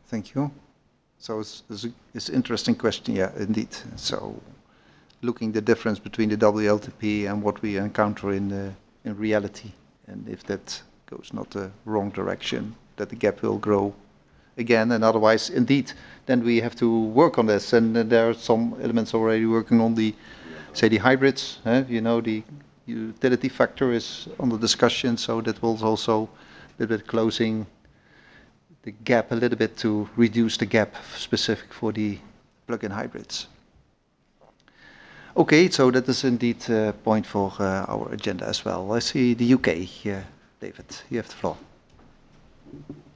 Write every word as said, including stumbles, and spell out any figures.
Thank you. So it's, it's, a, it's an interesting question, yeah, indeed. So looking the difference between the W L T P and what we encounter in the, in reality, and if that goes not the wrong direction, that the gap will grow again, and otherwise, indeed, then we have to work on this. And uh, there are some elements already working on the, say, the hybrids. Eh? You know, the utility factor is under discussion, so that will also a little bit closing the gap a little bit to reduce the gap specific for the plug-in hybrids. Okay, so that is indeed a point for uh, our agenda as well. I see the U K here. David, you have the floor.